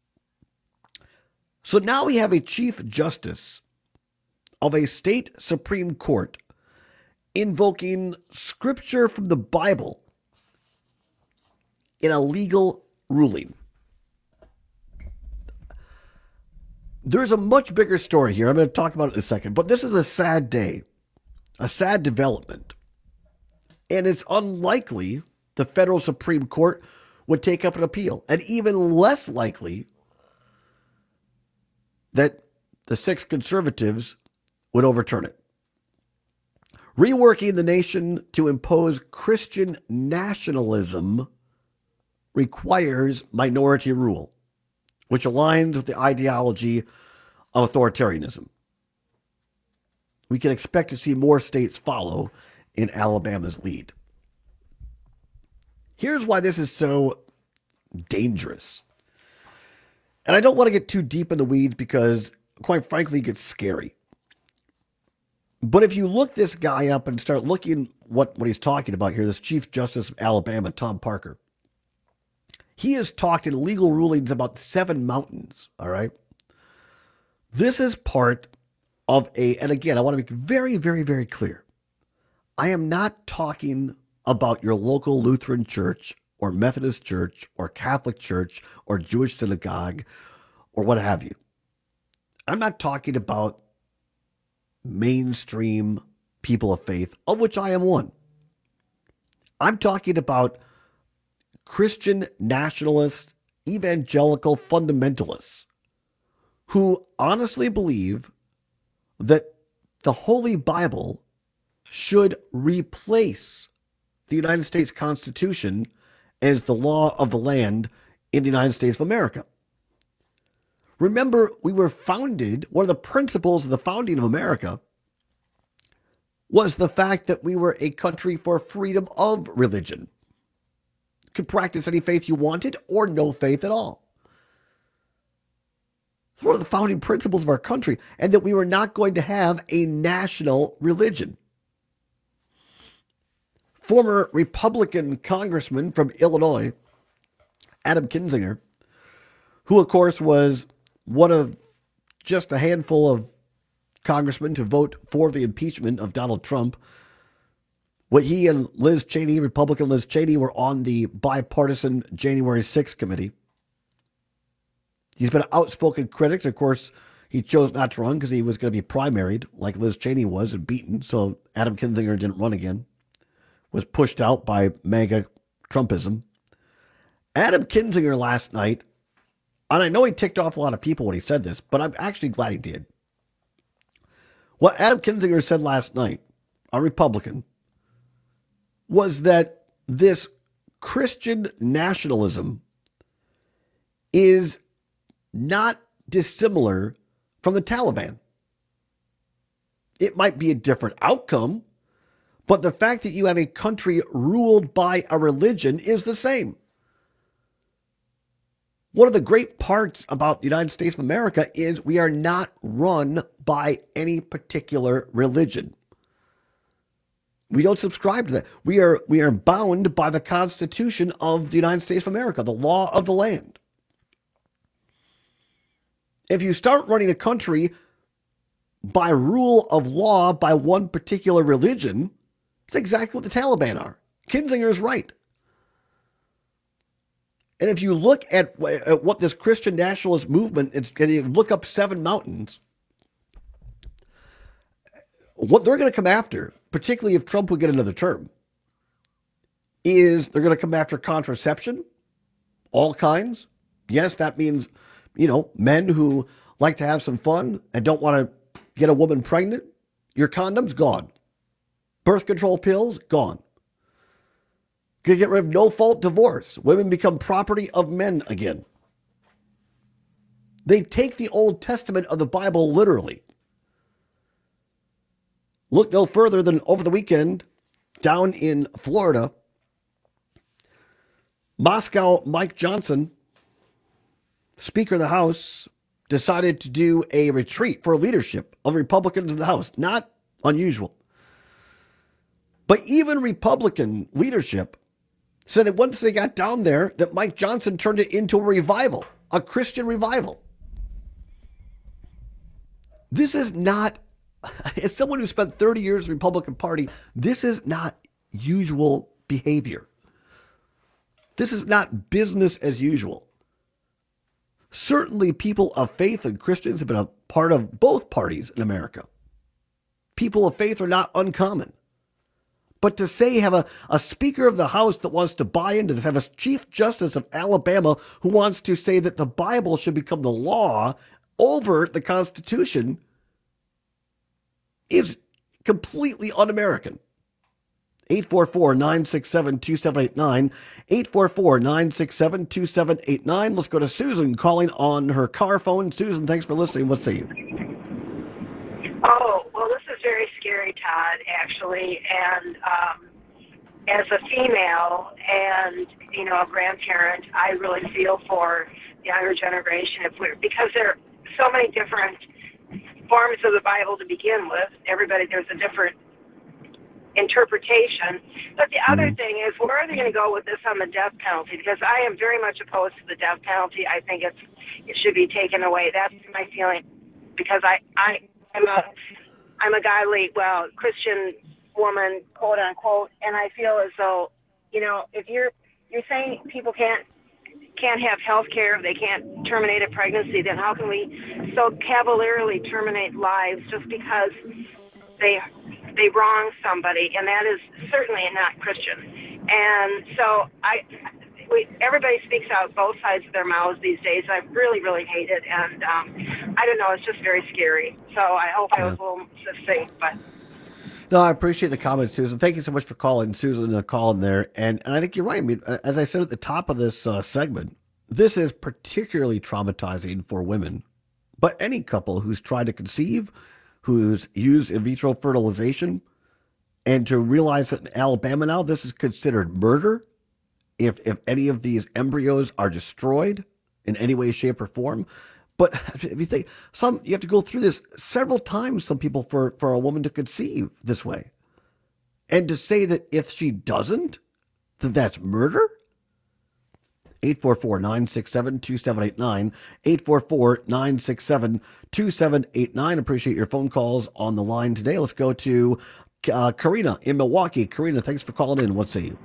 So now we have a Chief Justice of a state Supreme Court invoking scripture from the Bible in a legal ruling. There's a much bigger story here. I'm going to talk about it in a second, but this is a sad day, a sad development. And it's unlikely the federal Supreme Court would take up an appeal, and even less likely that the six conservatives would overturn it. Reworking the nation to impose Christian nationalism requires minority rule, which aligns with the ideology of authoritarianism. We can expect to see more states follow in Alabama's lead. Here's why this is so dangerous. And I don't want to get too deep in the weeds because, quite frankly, it gets scary. But if you look this guy up and start looking what, what he's talking about here, this Chief Justice of Alabama, Tom Parker, he has talked in legal rulings about seven mountains, all right? This is part of a, and again, I want to make very, very, very clear. I am not talking about your local Lutheran church or Methodist church or Catholic church or Jewish synagogue or what have you. I'm not talking about mainstream people of faith, of which I am one. I'm talking about Christian nationalist, evangelical fundamentalists who honestly believe that the Holy Bible should replace the United States Constitution as the law of the land in the United States of America. Remember, we were founded, one of the principles of the founding of America was the fact that we were a country for freedom of religion. You could practice any faith you wanted or no faith at all. It's one of the founding principles of our country, and that we were not going to have a national religion. Former Republican congressman from Illinois, Adam Kinzinger, who of course was one of just a handful of congressmen to vote for the impeachment of Donald Trump. What he and Liz Cheney, Republican Liz Cheney, were on the bipartisan January sixth committee. He's been an outspoken critic. Of course, he chose not to run because he was going to be primaried like Liz Cheney was and beaten. So Adam Kinzinger didn't run again. Was pushed out by MAGA Trumpism. Adam Kinzinger last night, and I know he ticked off a lot of people when he said this, but I'm actually glad he did. What Adam Kinzinger said last night, a Republican, was that this Christian nationalism is not dissimilar from the Taliban. It might be a different outcome, but the fact that you have a country ruled by a religion is the same. One of the great parts about the United States of America is we are not run by any particular religion. We don't subscribe to that. We are, we are bound by the Constitution of the United States of America, the law of the land. If you start running a country by rule of law by one particular religion, it's exactly what the Taliban are. Kinzinger is right. And if you look at, at what this Christian nationalist movement is, and you look up seven mountains, what they're going to come after, particularly if Trump would get another term, is they're going to come after contraception, all kinds. Yes, that means, you know, men who like to have some fun and don't want to get a woman pregnant. Your condom's gone. Birth control pills, gone. Gonna get rid of no-fault divorce. Women become property of men again. They take the Old Testament of the Bible literally. Look no further than over the weekend, down in Florida, Moscow Mike Johnson, Speaker of the House, decided to do a retreat for leadership of Republicans in the House. Not unusual. But even Republican leadership said that once they got down there, that Mike Johnson turned it into a revival, a Christian revival. This is not, as someone who spent thirty years in the Republican Party, this is not usual behavior. This is not business as usual. Certainly people of faith and Christians have been a part of both parties in America. People of faith are not uncommon. But to say have a, a Speaker of the House that wants to buy into this, have a Chief Justice of Alabama who wants to say that the Bible should become the law over the Constitution is completely un-American. eight four four, nine six seven, two seven eight nine, eight four four, nine six seven, two seven eight nine. Let's go to Susan calling on her car phone. Susan, thanks for listening. What say you? Oh, well, this is very scary, Todd, actually. And um, as a female and, you know, a grandparent, I really feel for the younger generation if we're, because there are so many different forms of the Bible to begin with. Everybody, there's a different interpretation. But the other thing is, where are they going to go with this on the death penalty? Because I am very much opposed to the death penalty. I think it's it should be taken away. That's my feeling. Because I I am a I'm a godly, well, Christian woman, quote unquote, and I feel as though, you know, if you're you're saying people can't can't have health care, they can't terminate a pregnancy, then how can we so cavalierly terminate lives just because they they wrong somebody? And that is certainly not Christian. And so I, we, everybody speaks out both sides of their mouths these days. I really, really hate it. And um, I don't know, it's just very scary. So I hope I was a little succinct, but. No, I appreciate the comments, Susan. Thank you so much for calling, Susan, uh, calling there. And and I think you're right. I mean, as I said at the top of this uh, segment, this is particularly traumatizing for women. But any couple who's tried to conceive, who's used in vitro fertilization, and to realize that in Alabama now, this is considered murder if if any of these embryos are destroyed in any way, shape, or form. But if you think, some you have to go through this several times, some people, for, for a woman to conceive this way. And to say that if she doesn't, that that's murder? eight four four, nine six seven, two seven eight nine, eight four four, nine six seven, two seven eight nine. Appreciate your phone calls on the line today. Let's go to uh, Karina in Milwaukee. Karina, thanks for calling in. What say you?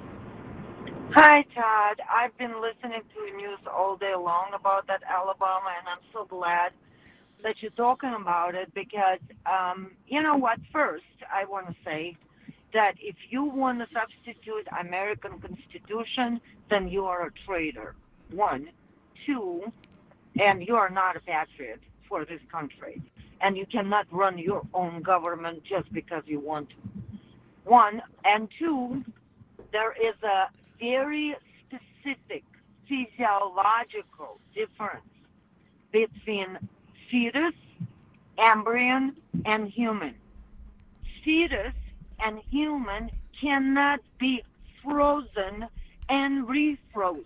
Hi, Todd. I've been listening to the news all day long about that Alabama, and I'm so glad that you're talking about it because, um, you know what, first, I want to say that if you want to substitute American Constitution, then you are a traitor, one. Two, and you are not a patriot for this country, and you cannot run your own government just because you want to. One, and two, there is a very specific physiological difference between fetus, embryon, and human. Fetus and human cannot be frozen and refrozen.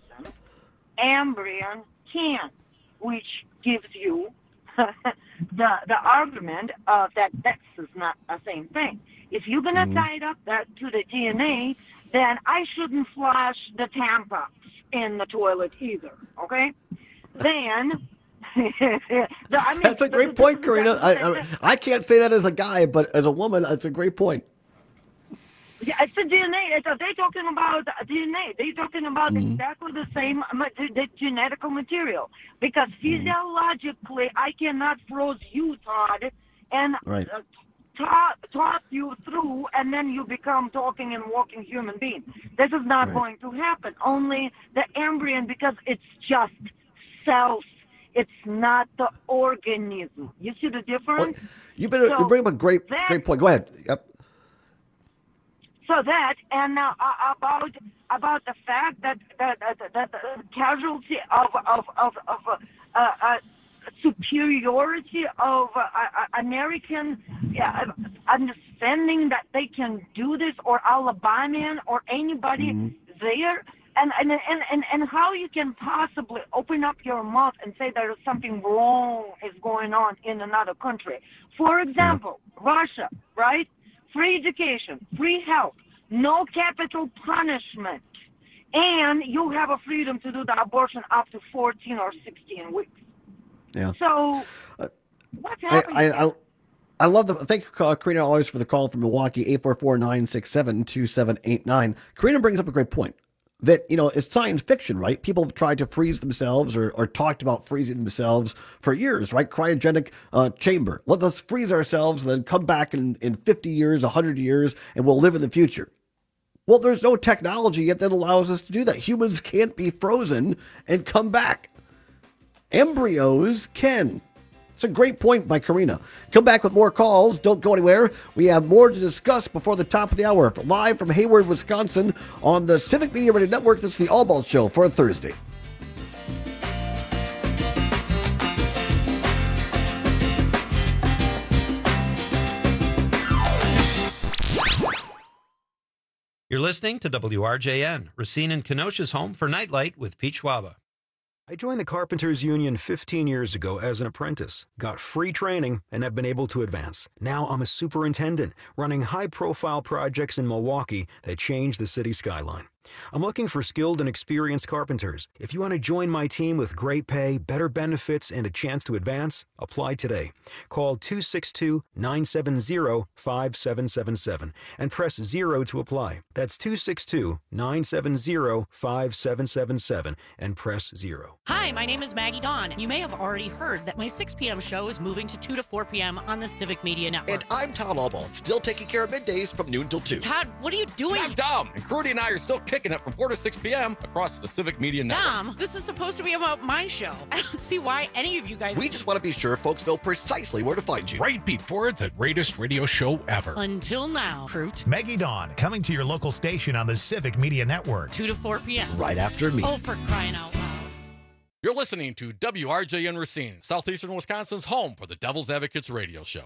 Embryon can, which gives you the the argument of that that is not the same thing. If you're going to mm-hmm. tie it up that to the D N A, then I shouldn't flush the tampons in the toilet either, okay? Then, the, I mean, that's a great point, Karina. I, I I can't say that as a guy, but as a woman, that's a great point. Yeah, it's the D N A. It's, they're talking about D N A. They're talking about mm-hmm. exactly the same the genetical material. Because physiologically, I cannot froze you, Todd, and right. uh, Talk, talk you through, and then you become talking and walking human being. This is not right. going to happen. Only the embryon, because it's just cells. It's not the organism. You see the difference? Well, you better so you bring up a great that, great point. Go ahead. Yep. So that, and uh, about about the fact that that, that, that the casualty of of of, of uh, uh, superiority of uh, uh, American uh, understanding that they can do this, or Alabamian, or anybody mm-hmm. there, and, and and and and how you can possibly open up your mouth and say there is something wrong is going on in another country. For example, yeah. Russia, right? Free education, free health, no capital punishment, and you have a freedom to do the abortion up to fourteen or sixteen weeks. Yeah. So, what's happening? I, I, I, I love the. Thank you, uh, Karina, always for the call from Milwaukee, eight four four, nine six seven, two seven eight nine. Karina brings up a great point that, you know, it's science fiction, right? People have tried to freeze themselves or, or talked about freezing themselves for years, right? Cryogenic uh, chamber. Let us freeze ourselves and then come back in, in fifty years, one hundred years, and we'll live in the future. Well, there's no technology yet that allows us to do that. Humans can't be frozen and come back. Embryos can. It's a great point by Karina. Come back with more calls. Don't go anywhere. We have more to discuss before the top of the hour. Live from Hayward, Wisconsin on the Civic Media Radio Network. This is the All Ball Show for a Thursday. You're listening to W R J N, Racine and Kenosha's home for Nightlight with Pete Schwaba. I joined the Carpenters Union fifteen years ago as an apprentice, got free training, and have been able to advance. Now I'm a superintendent, running high-profile projects in Milwaukee that change the city skyline. I'm looking for skilled and experienced carpenters. If you want to join my team with great pay, better benefits, and a chance to advance, apply today. Call two six two, nine seven zero, five seven seven seven and press zero to apply. That's two six two, nine seven zero, five seven seven seven and press zero. Hi, my name is Maggie Dawn. You may have already heard that my six p.m. show is moving to two to four p.m. on the Civic Media Network. And I'm Tom Albaugh, still taking care of middays from noon till two. Todd, what are you doing? I'm Dom, and Crudy and I are still kicking it from four to six p.m. across the Civic Media Network. Dom, this is supposed to be about my show. I don't see why any of you guys... We just want to be sure folks know precisely where to find you. Right before the greatest radio show ever. Until now, Fruit. Maggie Dawn, coming to your local station on the Civic Media Network. two to four p.m. Right after me. Oh, for crying out loud. You're listening to W R J N Racine, Southeastern Wisconsin's home for the Devil's Advocates radio show.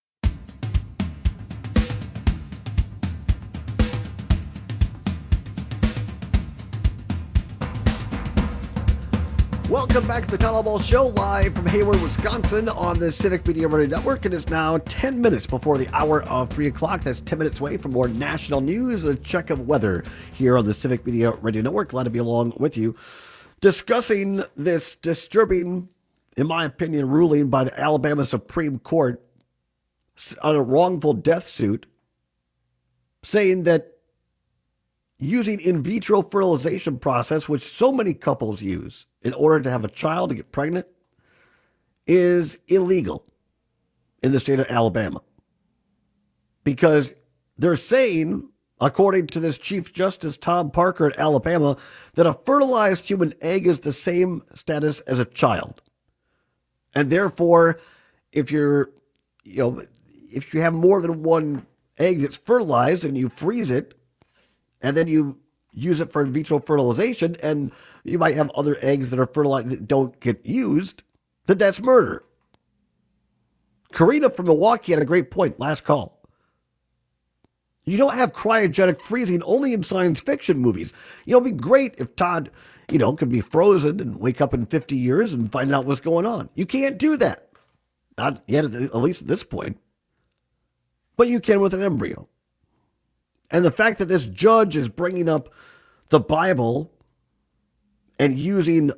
Welcome back to the Town Hall Ball Show, live from Hayward, Wisconsin on the Civic Media Radio Network. It is now ten minutes before the hour of three o'clock. That's ten minutes away from more national news, a check of weather here on the Civic Media Radio Network. Glad to be along with you, discussing this disturbing, in my opinion, ruling by the Alabama Supreme Court on a wrongful death suit, saying that using in vitro fertilization process, which so many couples use in order to have a child, to get pregnant, is illegal in the state of Alabama. Because they're saying, according to this Chief Justice Tom Parker at Alabama, that a fertilized human egg is the same status as a child. And therefore, if you're, you know, if you have more than one egg that's fertilized and you freeze it, and then you use it for in vitro fertilization, and you might have other eggs that are fertilized that don't get used, then that's murder. Karina from Milwaukee had a great point, last call. You don't have cryogenic freezing only in science fiction movies. You know, it'd be great if Todd, you know, could be frozen and wake up in fifty years and find out what's going on. You can't do that. Not yet, at least at this point. But you can with an embryo. And the fact that this judge is bringing up the Bible and using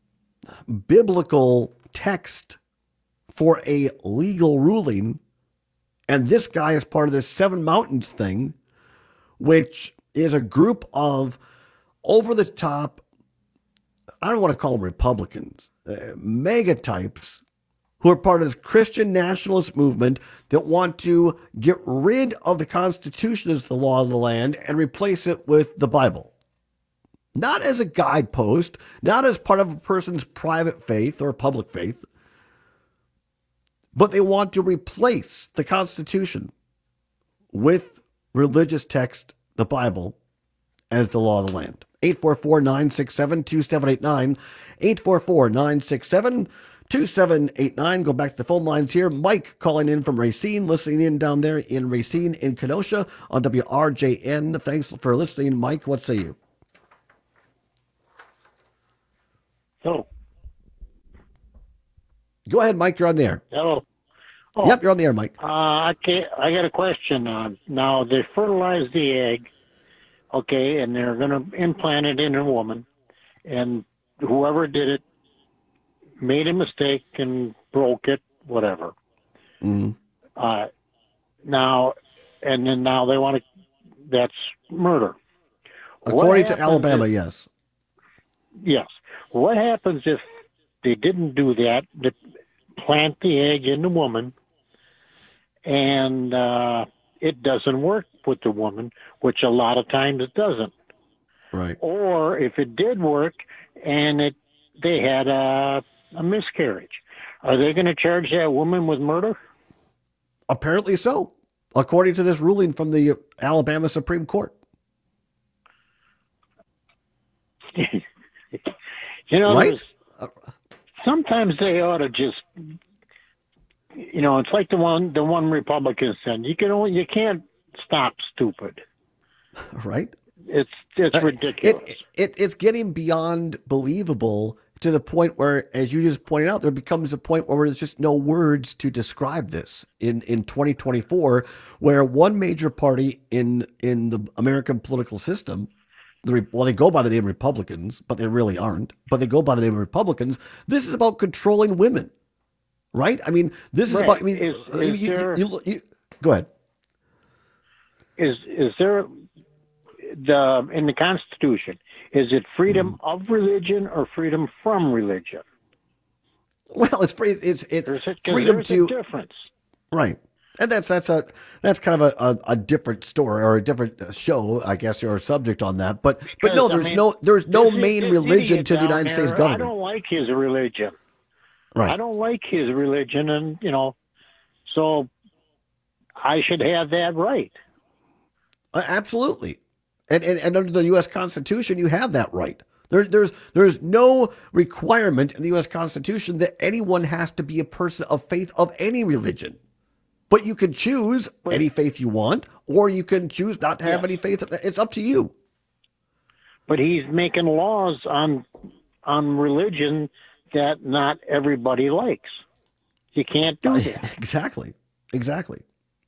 biblical text for a legal ruling, and this guy is part of this Seven Mountains thing, which is a group of over-the-top, I don't want to call them Republicans, uh, mega types, who are part of this Christian nationalist movement that want to get rid of the Constitution as the law of the land and replace it with the Bible. Not as a guidepost, not as part of a person's private faith or public faith, but they want to replace the Constitution with religious text, the Bible, as the law of the land. eight four four, nine six seven, two seven eight nine, eight four four, nine six seven, two seven eight nine. Go back to the phone lines here. Mike calling in from Racine, listening in down there in Racine in Kenosha on W R J N. Thanks for listening, Mike. What say you? Hello. Go ahead, Mike. You're on the air. Hello. Oh, yep, you're on the air, Mike. Uh, I can't, I got a question. Uh, now, they fertilize the egg, okay, and they're going to implant it in a woman, and whoever did it made a mistake and broke it, whatever. Mm-hmm. Uh, now, and then now they want to, that's murder. According to Alabama, if, yes. Yes. What happens if they didn't do that, they plant the egg in the woman, and uh, it doesn't work with the woman, which a lot of times it doesn't. Right. Or if it did work and it they had a, a miscarriage, are they going to charge that woman with murder? Apparently so, according to this ruling from the Alabama Supreme Court. You know, right? Sometimes they ought to just, you know, it's like the one the one Republican said, you can only, you can't stop stupid. Right? It's it's uh, ridiculous. It, it it's getting beyond believable to the point where, as you just pointed out, there becomes a point where there's just no words to describe this in, in twenty twenty-four, where one major party in in the American political system, the, well, they go by the name Republicans, but they really aren't, but they go by the name of Republicans. This is about controlling women, right? I mean, this is Right. about, I mean, Is- you- is you- there- you- you- go ahead. Is is there the in the Constitution? Is it freedom of religion or freedom from religion? Well, it's free. It's it's There's a, 'cause freedom there's to a difference. right, and that's that's a that's kind of a, a, a different story or a different show, I guess, or a subject on that. But but no, Because, I there's mean, no there's no this- main this religion idiot to the down United there, States I government. don't like his religion. Right. I don't like his religion, and you know, so I should have that right. Uh, absolutely, and, and and under the U S Constitution, you have that right. There, there's there's no requirement in the U S Constitution that anyone has to be a person of faith of any religion. But you can choose any faith you want, or you can choose not to have Yes. any faith. It's up to you. But he's making laws on on religion that not everybody likes. You can't do that. Exactly. Exactly.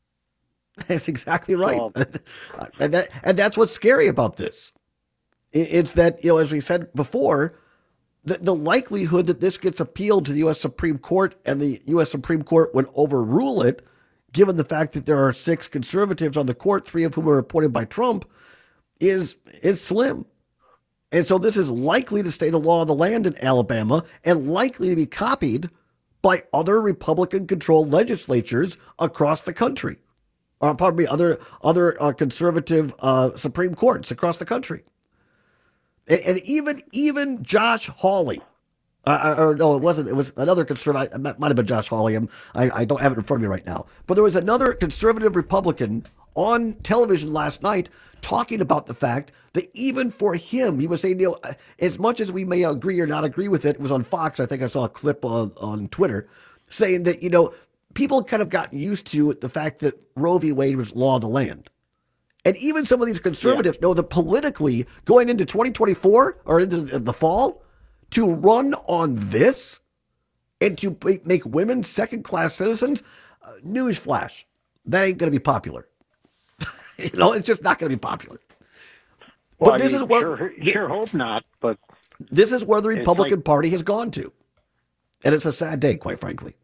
That's exactly right. So- and that and that's what's scary about this. I- It's that, you know, as we said before, the, the likelihood that this gets appealed to the U S Supreme Court and the U S Supreme Court would overrule it, given the fact that there are six conservatives on the court, three of whom are appointed by Trump, is is slim. And so this is likely to stay the law of the land in Alabama and likely to be copied by other Republican-controlled legislatures across the country. Or pardon me, other other uh, conservative uh, Supreme Courts across the country. And, and even even Josh Hawley, uh, or no, it wasn't. It was another conservative. It might have been Josh Hawley. I'm, I I don't have it in front of me right now. But there was another conservative Republican on television last night talking about the fact that even for him, he was saying, you know, as much as we may agree or not agree with it, it was on Fox. I think I saw a clip on, on Twitter saying that, you know, people kind of got used to the fact that Roe v. Wade was law of the land. And even some of these conservatives know that politically, going into twenty twenty-four or into the fall, to run on this and to make women second-class citizens, uh, newsflash, that ain't going to be popular. You know, it's just not going to be popular. Well, but this I is mean, where sure, sure hope not, but this is where the it's Republican like- Party has gone to, and it's a sad day, quite frankly.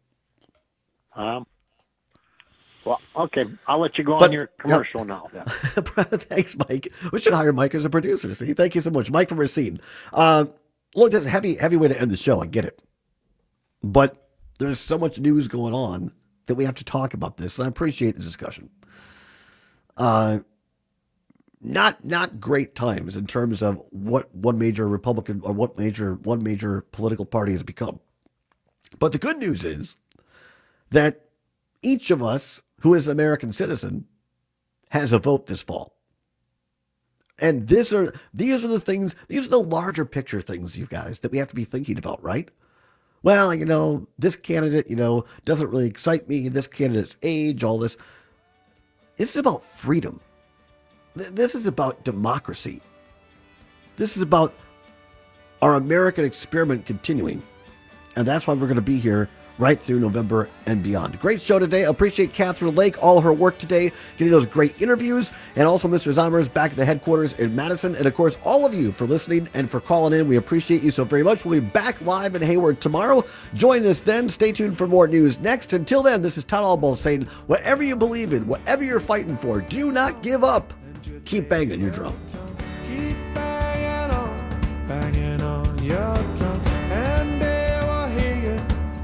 Um, well, okay, I'll let you go But- on your commercial now. Then. Thanks, Mike. We should hire Mike as a producer. See, thank you so much, Mike from Racine. Uh, look, that's a heavy, heavy way to end the show. I get it, but there's so much news going on that we have to talk about this, and I appreciate the discussion. Uh, not not great times in terms of what one major Republican or what major one major political party has become. But the good news is that each of us who is an American citizen has a vote this fall. And this are these are the things, these are the larger picture things, you guys, that we have to be thinking about, right? Well, you know, this candidate, you know, doesn't really excite me, this candidate's age, all this. This is about freedom. Th- This is about democracy. This is about our American experiment continuing. And that's why we're going to be here right through November and beyond. Great show today. Appreciate Catherine Lake, all her work today, getting those great interviews, and also Mister Zomers back at the headquarters in Madison. And of course, all of you for listening and for calling in. We appreciate you so very much. We'll be back live in Hayward tomorrow. Join us then. Stay tuned for more news next. Until then, this is Todd Albaugh saying, whatever you believe in, whatever you're fighting for, do not give up. Keep banging your drum. Banging on, banging on your drum, and they will hear you.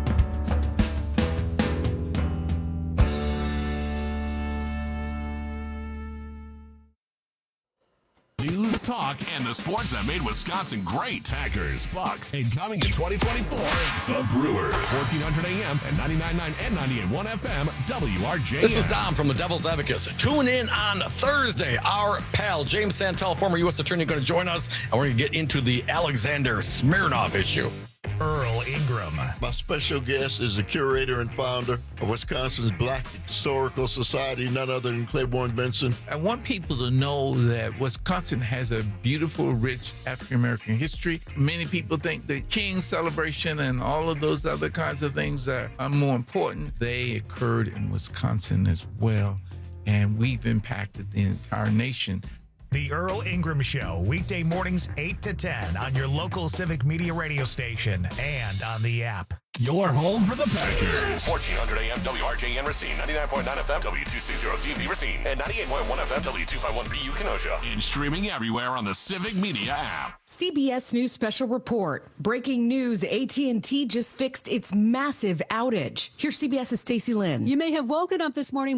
News, talk, and the sports that made Wisconsin great. Packers, Bucks, and coming in twenty twenty-four, the Brewers. fourteen hundred A M and ninety-nine point nine and ninety-eight point one F M, W R J N. This is Dom from the Devil's Advocates. Tune in on Thursday. Our pal, James Santel, former U S attorney, going to join us, and we're going to get into the Alexander Smirnoff issue. Earl Ingram. My special guest is the curator and founder of Wisconsin's Black Historical Society, none other than Claiborne Benson. I want people to know that Wisconsin has a beautiful, rich African-American history. Many people think the King celebration and all of those other kinds of things are, are more important. They occurred in Wisconsin as well, and we've impacted the entire nation. The Earl Ingram Show, weekday mornings eight to ten on your local Civic Media radio station and on the app. Your home for the Packers. fourteen hundred A M W R J N Racine, ninety-nine point nine F M W two sixty C V Racine, and ninety-eight point one F M W two fifty-one B U Kenosha. And streaming everywhere on the Civic Media app. C B S News Special Report. Breaking news, A T and T just fixed its massive outage. Here's CBS's Stacey Lynn. You may have woken up this morning